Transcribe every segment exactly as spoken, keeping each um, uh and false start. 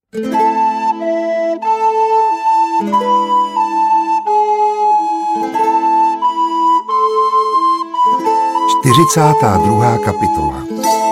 čtyřicátá druhá kapitola.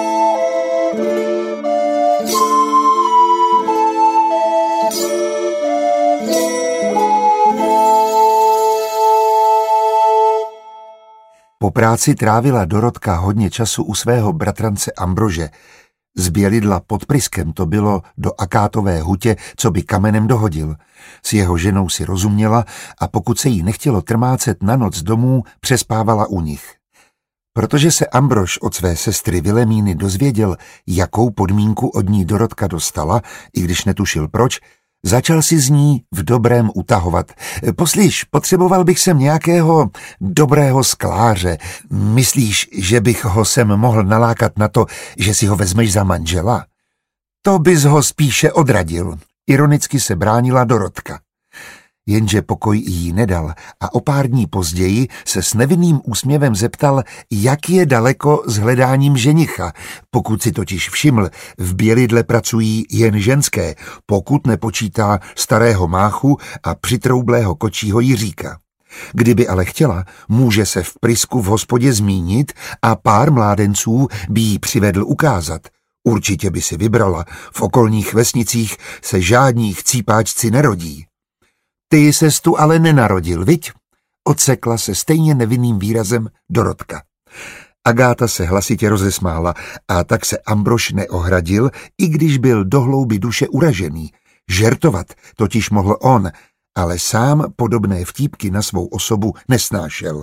Po práci trávila Dorotka hodně času u svého bratrance Ambrože. Z Bělidla pod Pryskem to bylo do akátové hutě, co by kamenem dohodil. S jeho ženou si rozuměla a pokud se jí nechtělo trmácet na noc domů, přespávala u nich. Protože se Ambrož od své sestry Vilemíny dozvěděl, jakou podmínku od ní Dorotka dostala, i když netušil proč, začal si z ní v dobrém utahovat. Poslyš, potřeboval bych sem nějakého dobrého skláře. Myslíš, že bych ho sem mohl nalákat na to, že si ho vezmeš za manžela? To bys ho spíše odradil. Ironicky se bránila Dorotka. Jenže pokoj jí nedal a o pár dní později se s nevinným úsměvem zeptal, jak je daleko s hledáním ženicha. Pokud si totiž všiml, v Bělidle pracují jen ženské, pokud nepočítá starého Máchu a přitroublého kočího Jiříka. Kdyby ale chtěla, může se v Prysku v hospodě zmínit a pár mládenců by jí přivedl ukázat. Určitě by si vybrala, v okolních vesnicích se žádní chcípáčci nerodí. Ty ses tu ale nenarodil, viď? Odsekla se stejně nevinným výrazem Dorotka. Agáta se hlasitě rozesmála a tak se Ambrož neohradil, i když byl do hlouby duše uražený. Žertovat totiž mohl on, ale sám podobné vtípky na svou osobu nesnášel.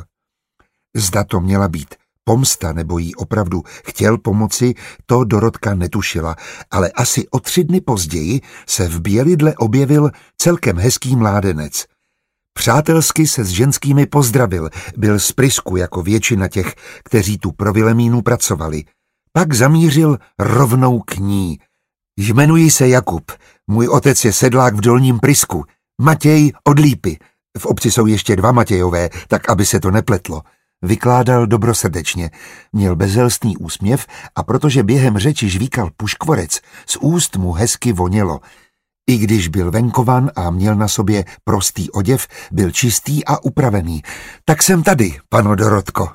Zda to měla být pomsta nebo jí opravdu chtěl pomoci, to Dorotka netušila, ale asi o tři dny později se v Bělidle objevil celkem hezký mládenec. Přátelsky se s ženskými pozdravil, byl z Prysku jako většina těch, kteří tu pro Vilemínu pracovali. Pak zamířil rovnou k ní. Jmenuji se Jakub, můj otec je sedlák v Dolním Prysku, Matěj od Lípy. V obci jsou ještě dva Matějové, tak aby se to nepletlo. Vykládal dobrosrdečně, měl bezelstný úsměv a protože během řeči žvíkal puškvorec, z úst mu hezky vonělo. I když byl venkovan a měl na sobě prostý oděv, byl čistý a upravený. Tak jsem tady, pano Dorotko.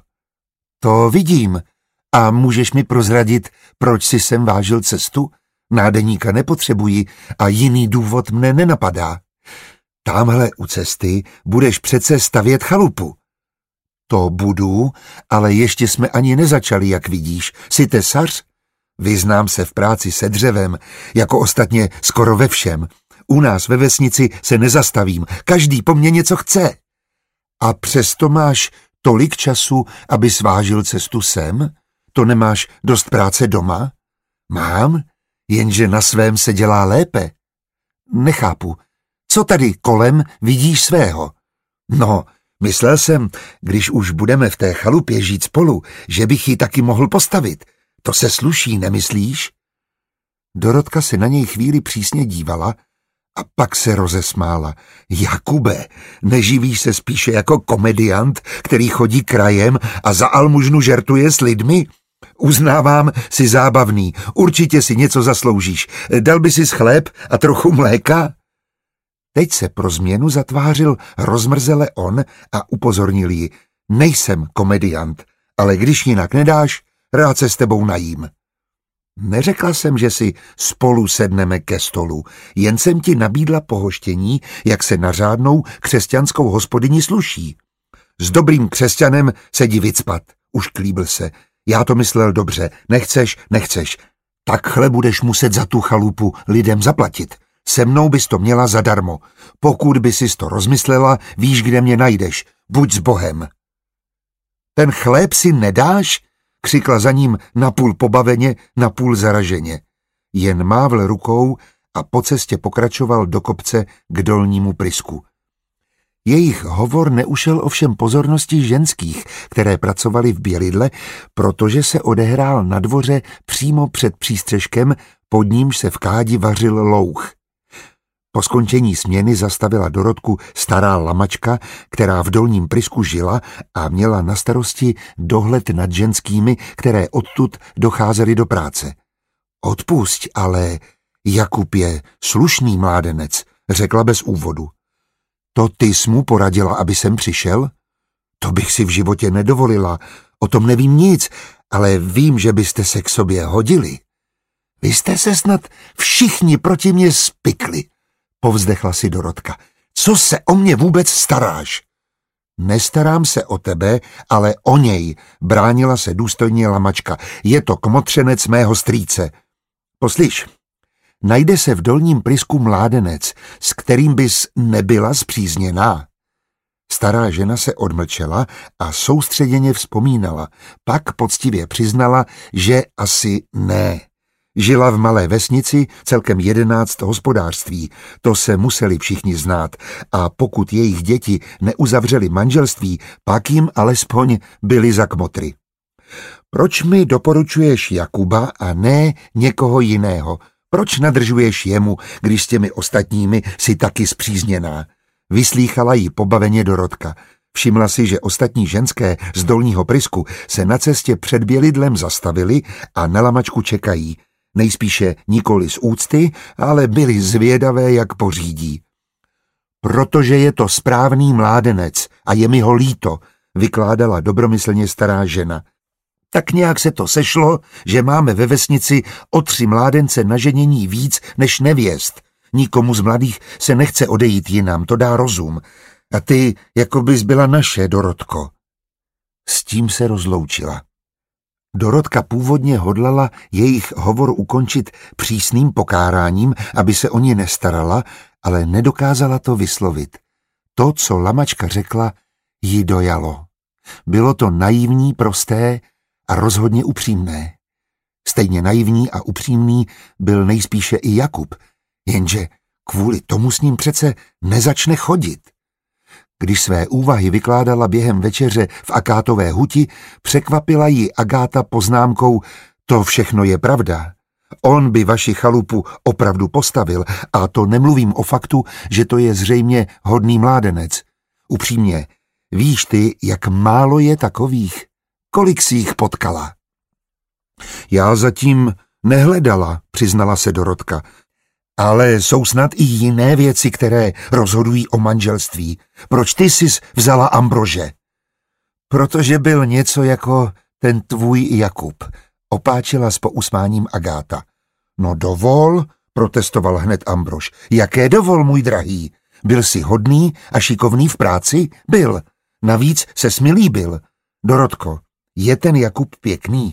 To vidím. A můžeš mi prozradit, proč si sem vážil cestu? Nádeníka nepotřebuji a jiný důvod mne nenapadá. Támhle u cesty budeš přece stavět chalupu. To budu, ale ještě jsme ani nezačali, jak vidíš. Jsi tesař? Vyznám se v práci se dřevem, jako ostatně skoro ve všem. U nás ve vesnici se nezastavím, každý po mně něco chce. A přesto máš tolik času, aby svážil cestu sem? To nemáš dost práce doma? Mám, jenže na svém se dělá lépe. Nechápu, co tady kolem vidíš svého? No, myslel jsem, když už budeme v té chalupě žít spolu, že bych ji taky mohl postavit. To se sluší, nemyslíš? Dorotka se na něj chvíli přísně dívala a pak se rozesmála. Jakube, neživíš se spíše jako komediant, který chodí krajem a za almužnu žertuje s lidmi? Uznávám, jsi zábavný, určitě si něco zasloužíš. Dal by si chléb a trochu mléka? Teď se pro změnu zatvářil rozmrzele on a upozornil ji. Nejsem komediant, ale když jinak nedáš, rád se s tebou najím. Neřekla jsem, že si spolu sedneme ke stolu, jen jsem ti nabídla pohoštění, jak se na řádnou křesťanskou hospodyni sluší. S dobrým křesťanem sedí vycpat, už klíbil se. Já to myslel dobře, nechceš, nechceš. Takhle budeš muset za tu chalupu lidem zaplatit. Se mnou bys to měla zadarmo. Pokud by sis to rozmyslela, víš, kde mě najdeš. Buď s Bohem. Ten chléb si nedáš? Křikla za ním napůl pobaveně, napůl zaraženě. Jen mávl rukou a po cestě pokračoval do kopce k Dolnímu Prysku. Jejich hovor neušel ovšem pozornosti ženských, které pracovaly v Bělidle, protože se odehrál na dvoře přímo před přístřeškem, pod nímž se v kádi vařil louch. Po skončení směny zastavila Dorotku stará lamačka, která v Dolním Prysku žila a měla na starosti dohled nad ženskými, které odtud docházely do práce. Odpusť, ale Jakub je slušný mládenec, řekla bez úvodu. To ty jsi mu poradila, aby sem přišel? To bych si v životě nedovolila, o tom nevím nic, ale vím, že byste se k sobě hodili. Vy jste se snad všichni proti mě spikli, povzdechla si Dorotka. Co se o mě vůbec staráš? Nestarám se o tebe, ale o něj, bránila se důstojně Lamačka. Je to kmotřenec mého strýce. Poslyš, najde se v Dolním Prysku mládenec, s kterým bys nebyla spřízněná. Stará žena se odmlčela a soustředěně vzpomínala, pak poctivě přiznala, že asi ne. Žila v malé vesnici, celkem jedenáct hospodářství, to se museli všichni znát, a pokud jejich děti neuzavřeli manželství, pak jim alespoň byli za kmotry. Proč mi doporučuješ Jakuba a ne někoho jiného? Proč nadržuješ jemu, když s těmi ostatními si taky spřízněná? Vyslýchala jí pobaveně Dorotka. Všimla si, že ostatní ženské z Dolního Prysku se na cestě před Bělidlem zastavili a na Lamačku čekají. Nejspíše nikoli z úcty, ale byli zvědavé, jak pořídí. Protože je to správný mládenec a je mi ho líto, vykládala dobromyslně stará žena. Tak nějak se to sešlo, že máme ve vesnici o tři mládence na ženění víc než nevěst. Nikomu z mladých se nechce odejít jinam, to dá rozum. A ty, jako bys byla naše, Dorotko. S tím se rozloučila. Dorotka původně hodlala jejich hovor ukončit přísným pokáráním, aby se o ní nestarala, ale nedokázala to vyslovit. To, co Lamačka řekla, jí dojalo. Bylo to naivní, prosté a rozhodně upřímné. Stejně naivní a upřímný byl nejspíše i Jakub, jenže kvůli tomu s ním přece nezačne chodit. Když své úvahy vykládala během večeře v Akátové huti, překvapila ji Agáta poznámkou: to všechno je pravda. On by vaši chalupu opravdu postavil, a to nemluvím o faktu, že to je zřejmě hodný mládenec. Upřímně, víš ty, jak málo je takových? Kolik jsi jich potkala? Já zatím nehledala, přiznala se Dorotka. Ale jsou snad i jiné věci, které rozhodují o manželství. Proč ty jsi vzala Ambrože? Protože byl něco jako ten tvůj Jakub, opáčila s pousmáním Agáta. No dovol, protestoval hned Ambrož. Jaké dovol, můj drahý? Byl jsi hodný a šikovný v práci? Byl. Navíc ses mi líbil. Dorotko, je ten Jakub pěkný?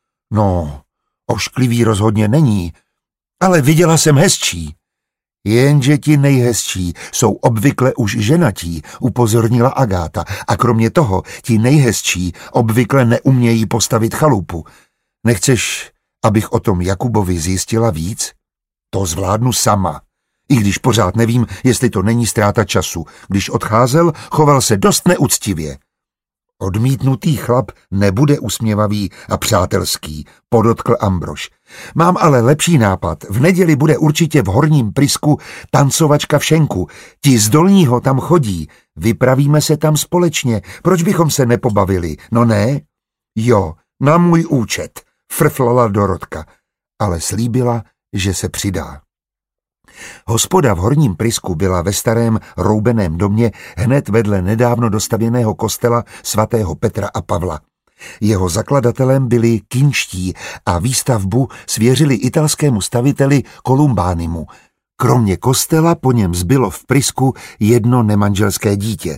No, ošklivý rozhodně není, ale viděla jsem hezčí. Jenže ti nejhezčí jsou obvykle už ženatí, upozornila Agáta, a kromě toho ti nejhezčí obvykle neumějí postavit chalupu. Nechceš, abych o tom Jakubovi zjistila víc? To zvládnu sama. I když pořád nevím, jestli to není ztráta času. Když odcházel, choval se dost neúctivě. Odmítnutý chlap nebude usměvavý a přátelský, podotkl Ambrož. Mám ale lepší nápad. V neděli bude určitě v Horním Prysku tancovačka v šenku. Ti z Dolního tam chodí. Vypravíme se tam společně. Proč bychom se nepobavili? No ne? Jo, na můj účet, frflala Dorotka, ale slíbila, že se přidá. Hospoda v Horním Prysku byla ve starém roubeném domě hned vedle nedávno dostavěného kostela svatého Petra a Pavla. Jeho zakladatelem byli kinští a výstavbu svěřili italskému staviteli Kolumbánimu. Kromě kostela po něm zbylo v Prysku jedno nemanželské dítě.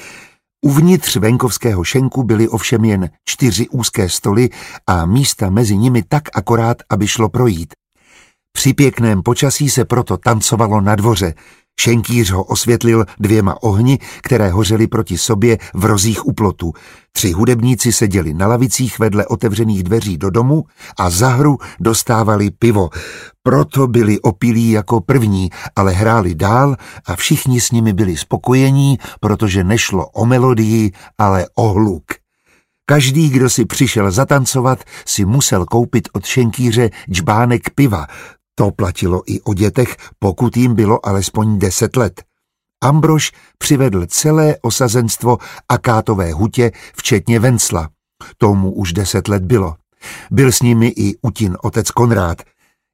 Uvnitř venkovského šenku byly ovšem jen čtyři úzké stoly a místa mezi nimi tak akorát, aby šlo projít. Při pěkném počasí se proto tancovalo na dvoře. Šenkýř ho osvětlil dvěma ohni, které hořely proti sobě v rozích u plotu. Tři hudebníci seděli na lavicích vedle otevřených dveří do domu a za hru dostávali pivo. Proto byli opilí jako první, ale hráli dál a všichni s nimi byli spokojení, protože nešlo o melodii, ale o hluk. Každý, kdo si přišel zatancovat, si musel koupit od šenkýře džbánek piva. To platilo i o dětech, pokud jim bylo alespoň deset let. Ambrož přivedl celé osazenstvo Akátové hutě, včetně Vencla. Tomu už deset let bylo. Byl s nimi i Utin otec Konrád.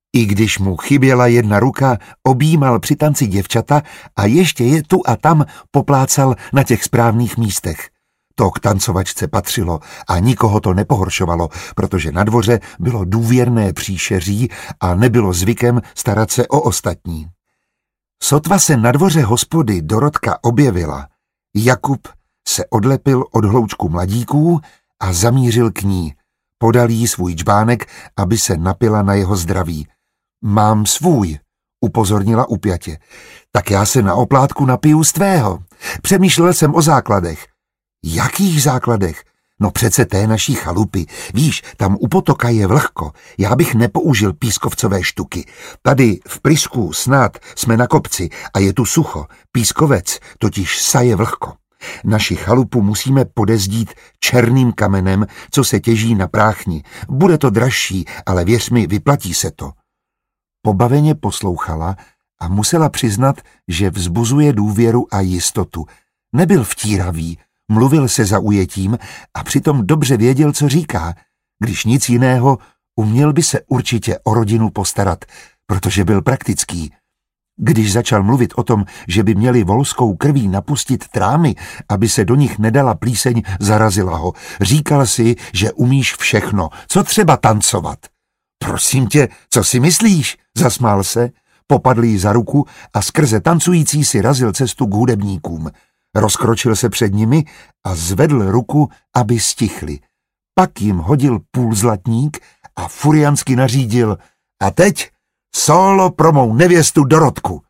I když mu chyběla jedna ruka, objímal při tanci děvčata a ještě je tu a tam poplácal na těch správných místech. To k tancovačce patřilo a nikoho to nepohoršovalo, protože na dvoře bylo důvěrné příšeří a nebylo zvykem starat se o ostatní. Sotva se na dvoře hospody Dorotka objevila, Jakub se odlepil od hloučku mladíků a zamířil k ní. Podal jí svůj džbánek, aby se napila na jeho zdraví. Mám svůj, upozornila upjatě. Tak já se na oplátku napiju z tvého. Přemýšlel jsem o základech. Jakých základech? No přece té naší chalupy. Víš, tam u potoka je vlhko. Já bych nepoužil pískovcové štuky. Tady v Prysku snad jsme na kopci a je tu sucho. Pískovec totiž saje vlhko. Naši chalupu musíme podezdít černým kamenem, co se těží na práchni. Bude to dražší, ale věř mi, vyplatí se to. Pobaveně poslouchala a musela přiznat, že vzbuzuje důvěru a jistotu. Nebyl vtíravý, mluvil se zaujetím a přitom dobře věděl, co říká. Když nic jiného, uměl by se určitě o rodinu postarat, protože byl praktický. Když začal mluvit o tom, že by měli volskou krví napustit trámy, aby se do nich nedala plíseň, zarazila ho. Říkal si, že umíš všechno, co třeba tancovat. Prosím tě, co si myslíš? Zasmál se, popadl jí za ruku a skrze tancující si razil cestu k hudebníkům. Rozkročil se před nimi a zvedl ruku, aby stichli. Pak jim hodil půlzlatník a furiansky nařídil: a teď sólo pro mou nevěstu Dorotku.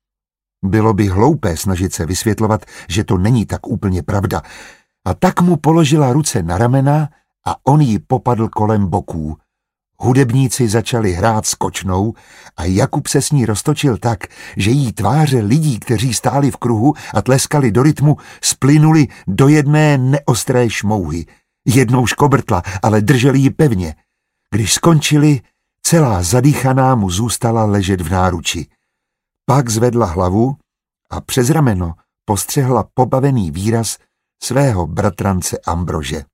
Bylo by hloupé snažit se vysvětlovat, že to není tak úplně pravda, a tak mu položila ruce na ramena a on jí popadl kolem boků. Hudebníci začali hrát skočnou a Jakub se s ní roztočil tak, že jí tváře lidí, kteří stáli v kruhu a tleskali do rytmu, splynuli do jedné neostré šmouhy. Jednou škobrtla, ale drželi ji pevně. Když skončili, celá zadýchaná mu zůstala ležet v náruči. Pak zvedla hlavu a přes rameno postřehla pobavený výraz svého bratrance Ambrože.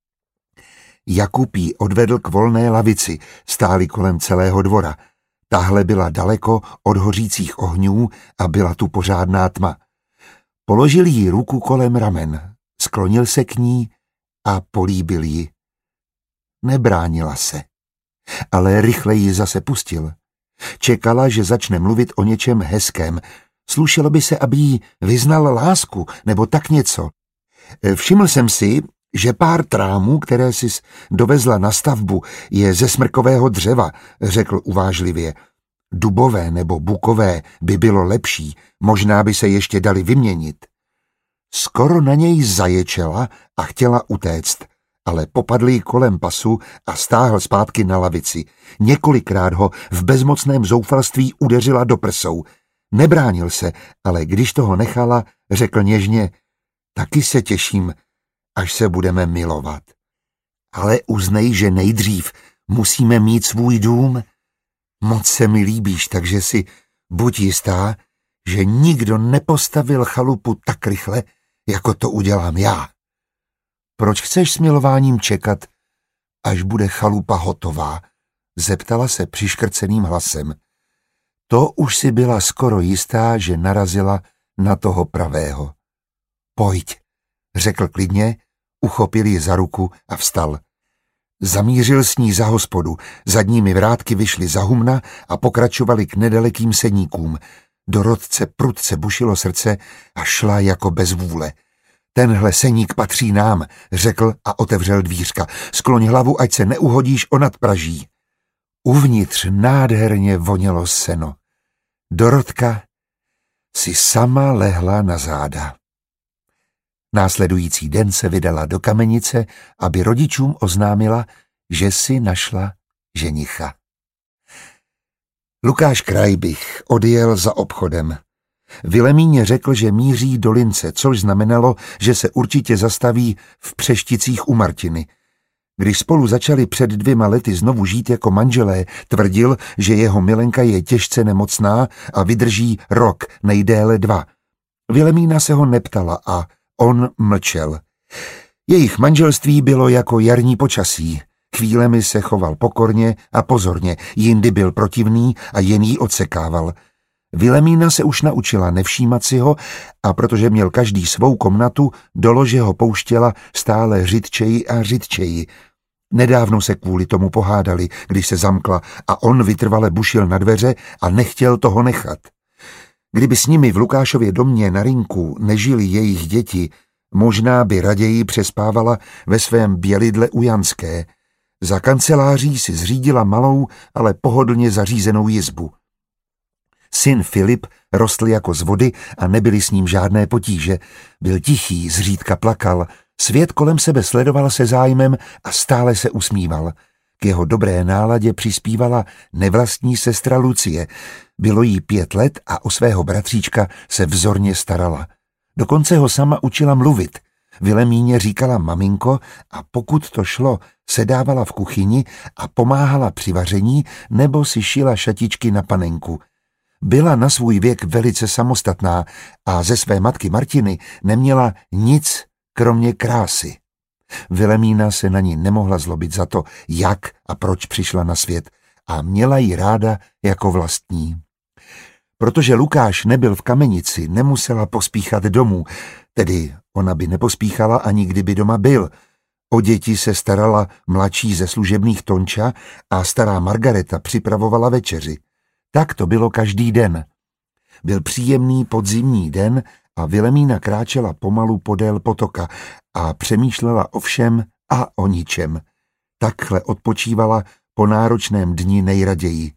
Jakub jí odvedl k volné lavici, stáli kolem celého dvora. Tahle byla daleko od hořících ohňů a byla tu pořádná tma. Položil jí ruku kolem ramen, sklonil se k ní a políbil ji. Nebránila se, ale rychle ji zase pustil. Čekala, že začne mluvit o něčem hezkém. Slušelo by se, aby jí vyznal lásku nebo tak něco. Všiml jsem si, že pár trámů, které jsi dovezla na stavbu, je ze smrkového dřeva, řekl uvážlivě. Dubové nebo bukové by bylo lepší, možná by se ještě dali vyměnit. Skoro na něj zaječela a chtěla utéct, ale popadl jí kolem pasu a stáhl zpátky na lavici. Několikrát ho v bezmocném zoufalství udeřila do prsou. Nebránil se, ale když toho nechala, řekl něžně: taky se těším, až se budeme milovat. Ale uznej, že nejdřív musíme mít svůj dům. Moc se mi líbíš, takže si buď jistá, že nikdo nepostavil chalupu tak rychle, jako to udělám já. Proč chceš s milováním čekat, až bude chalupa hotová? Zeptala se přiškrceným hlasem. To už si byla skoro jistá, že narazila na toho pravého. Pojď, řekl klidně, uchopil ji za ruku a vstal. Zamířil s ní za hospodu, zadními vrátky vyšli za humna a pokračovali k nedalekým sedníkům. Dorotce prudce bušilo srdce a šla jako bez vůle. Tenhle seník patří nám, řekl a otevřel dvířka. Skloň hlavu, ať se neuhodíš o nadpraží. Uvnitř nádherně vonělo seno. Dorotka si sama lehla na záda. Následující den se vydala do Kamenice, aby rodičům oznámila, že si našla ženicha. Lukáš Krajbych odjel za obchodem. Vilemíně řekl, že míří do Lince, což znamenalo, že se určitě zastaví v Přešticích u Martiny. Když spolu začali před dvěma lety znovu žít jako manželé, tvrdil, že jeho milenka je těžce nemocná a vydrží rok, nejdéle dva. Vilemína se ho neptala a on mlčel. Jejich manželství bylo jako jarní počasí. Chvílemi se choval pokorně a pozorně, jindy byl protivný a jen jí odsekával. Vilemína se už naučila nevšímat si ho a protože měl každý svou komnatu, do lože ho pouštěla stále řidčeji a řidčeji. Nedávno se kvůli tomu pohádali, když se zamkla a on vytrvale bušil na dveře a nechtěl toho nechat. Kdyby s nimi v Lukášově domě na rynku nežili jejich děti, možná by raději přespávala ve svém bělidle u Janské. Za kanceláří si zřídila malou, ale pohodlně zařízenou jizbu. Syn Filip rostl jako z vody a nebyly s ním žádné potíže. Byl tichý, zřídka plakal, svět kolem sebe sledoval se zájmem a stále se usmíval. K jeho dobré náladě přispívala nevlastní sestra Lucie. Bylo jí pět let a o svého bratříčka se vzorně starala. Dokonce ho sama učila mluvit. Vilemíně říkala maminko a pokud to šlo, sedávala v kuchyni a pomáhala při vaření nebo si šila šatičky na panenku. Byla na svůj věk velice samostatná a ze své matky Martiny neměla nic kromě krásy. Vilemína se na ní nemohla zlobit za to, jak a proč přišla na svět a měla ji ráda jako vlastní. Protože Lukáš nebyl v Kamenici, nemusela pospíchat domů, tedy ona by nepospíchala ani kdyby doma byl. O děti se starala mladší ze služebných Tonča a stará Margareta připravovala večeři. Tak to bylo každý den. Byl příjemný podzimní den a Vilemína kráčela pomalu podél potoka a přemýšlela o všem a o ničem. Takhle odpočívala po náročném dni nejraději.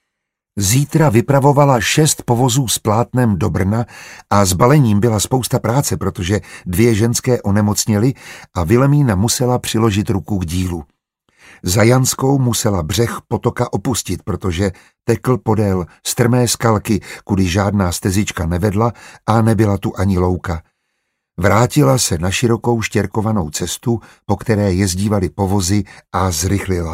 Zítra vypravovala šest povozů s plátnem do Brna a s balením byla spousta práce, protože dvě ženské onemocněly a Vilemína musela přiložit ruku k dílu. Za Janskou musela břeh potoka opustit, protože tekl podél strmé skalky, kudy žádná stezička nevedla a nebyla tu ani louka. Vrátila se na širokou štěrkovanou cestu, po které jezdívaly povozy a zrychlila.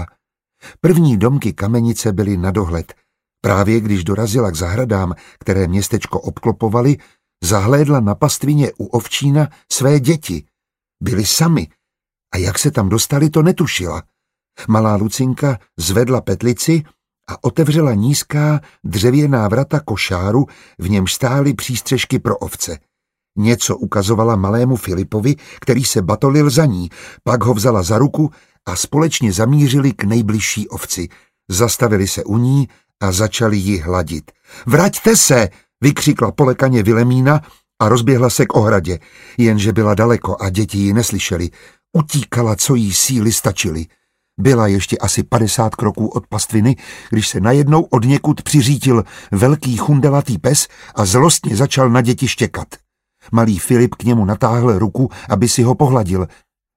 První domky Kamenice byly na dohled. Právě když dorazila k zahradám, které městečko obklopovaly, zahlédla na pastvině u ovčína své děti. Byli sami a jak se tam dostali, to netušila. Malá Lucinka zvedla petlici a otevřela nízká dřevěná vrata košáru, v němž stály přístřežky pro ovce. Něco ukazovala malému Filipovi, který se batolil za ní, pak ho vzala za ruku a společně zamířili k nejbližší ovci. Zastavili se u ní a začali ji hladit. Vraťte se, vykřikla polekaně Vilemína a rozběhla se k ohradě, jenže byla daleko a děti ji neslyšeli. Utíkala, co jí síly stačily. Byla ještě asi padesát kroků od pastviny, když se najednou odněkud přiřítil velký chundelatý pes a zlostně začal na děti štěkat. Malý Filip k němu natáhl ruku, aby si ho pohladil.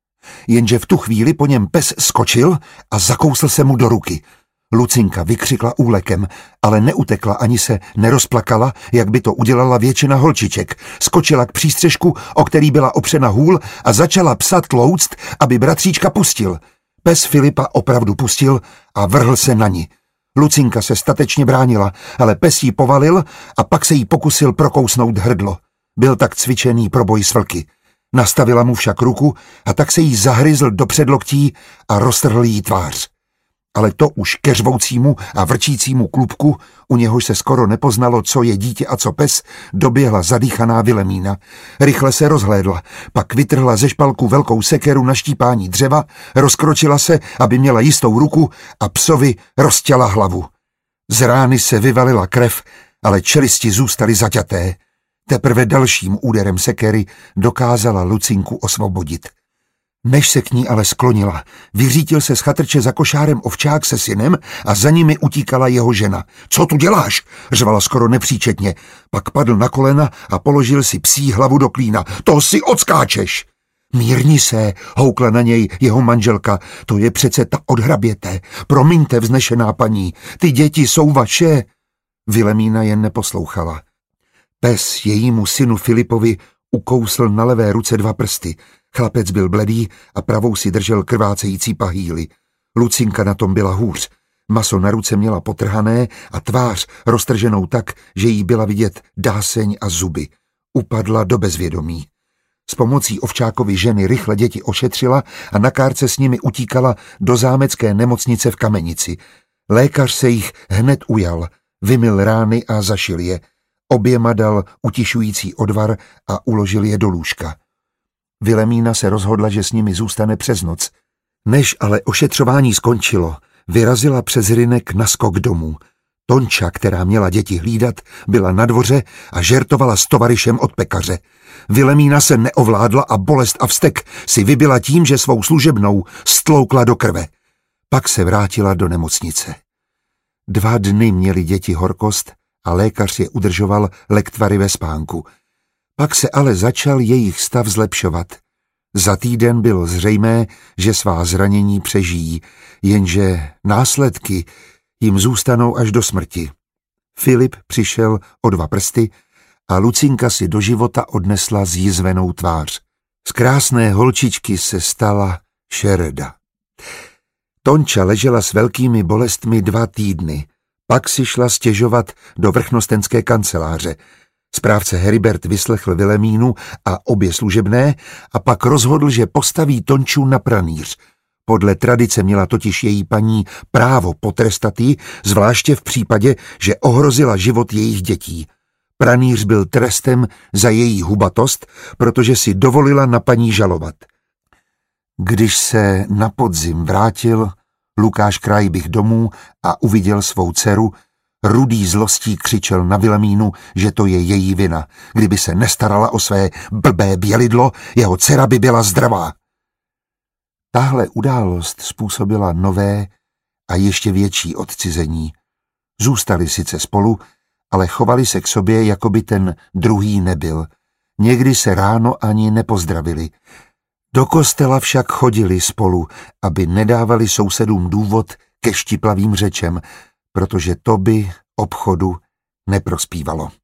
Jenže v tu chvíli po něm pes skočil a zakousl se mu do ruky. Lucinka vykřikla úlekem, ale neutekla ani se nerozplakala, jak by to udělala většina holčiček. Skočila k přístřežku, o který byla opřena hůl, a začala psat tlouct, aby bratříčka pustil. Pes Filipa opravdu pustil a vrhl se na ni. Lucinka se statečně bránila, ale pes jí povalil a pak se jí pokusil prokousnout hrdlo. Byl tak cvičený pro boj s vlky. Nastavila mu však ruku a tak se jí zahryzl do předloktí a roztrhl jí tvář. Ale to už ke řvoucímu a vrčícímu klubku, u něhož se skoro nepoznalo, co je dítě a co pes, doběhla zadýchaná Vilemína. Rychle se rozhlédla, pak vytrhla ze špalku velkou sekeru na štípání dřeva, rozkročila se, aby měla jistou ruku, a psovi roztěla hlavu. Z rány se vyvalila krev, ale čelisti zůstaly zaťaté. Teprve dalším úderem sekery dokázala Lucinku osvobodit. Než se k ní ale sklonila, vyřítil se z chatrče za košárem ovčák se synem a za nimi utíkala jeho žena. Co tu děláš? Řvala skoro nepříčetně. Pak padl na kolena a položil si psí hlavu do klína. To si odskáčeš! Mírni se, houkla na něj jeho manželka. To je přece ta od hraběte. Promiňte, vznešená paní, ty děti jsou vaše. Vilemína jen neposlouchala. Pes jejímu synu Filipovi ukousl na levé ruce dva prsty. Chlapec byl bledý a pravou si držel krvácející pahýly. Lucinka na tom byla hůř. Maso na ruce měla potrhané a tvář roztrženou tak, že jí byla vidět dáseň a zuby. Upadla do bezvědomí. S pomocí Ovčákovy ženy rychle děti ošetřila a na kárce s nimi utíkala do zámecké nemocnice v Kamenici. Lékař se jich hned ujal, vymyl rány a zašil je. Oběma dal utišující odvar a uložil je do lůžka. Vilemína se rozhodla, že s nimi zůstane přes noc. Než ale ošetřování skončilo, vyrazila přes rynek na skok domů. Tonča, která měla děti hlídat, byla na dvoře a žertovala s tovaryšem od pekaře. Vilemína se neovládla a bolest a vztek si vybila tím, že svou služebnou stloukla do krve. Pak se vrátila do nemocnice. Dva dny měli děti horkost a lékař je udržoval lektvary ve spánku. Pak se ale začal jejich stav zlepšovat. Za týden bylo zřejmé, že svá zranění přežijí, jenže následky jim zůstanou až do smrti. Filip přišel o dva prsty a Lucinka si do života odnesla zjizvenou tvář. Z krásné holčičky se stala šereda. Tonča ležela s velkými bolestmi dva týdny. Pak si šla stěžovat do vrchnostenské kanceláře. Správce Heribert vyslechl Vilemínu a obě služebné a pak rozhodl, že postaví Tonču na pranýř. Podle tradice měla totiž její paní právo potrestat ji, zvláště v případě, že ohrozila život jejich dětí. Pranýř byl trestem za její hubatost, protože si dovolila na paní žalovat. Když se na podzim vrátil Lukáš Krajbych domů a uviděl svou dceru, rudý zlostí křičel na Vilemínu, že to je její vina. Kdyby se nestarala o své blbé bělidlo, jeho dcera by byla zdravá. Tahle událost způsobila nové a ještě větší odcizení. Zůstali sice spolu, ale chovali se k sobě, jako by ten druhý nebyl. Někdy se ráno ani nepozdravili. Do kostela však chodili spolu, aby nedávali sousedům důvod ke štiplavým řečem, protože to by obchodu neprospívalo.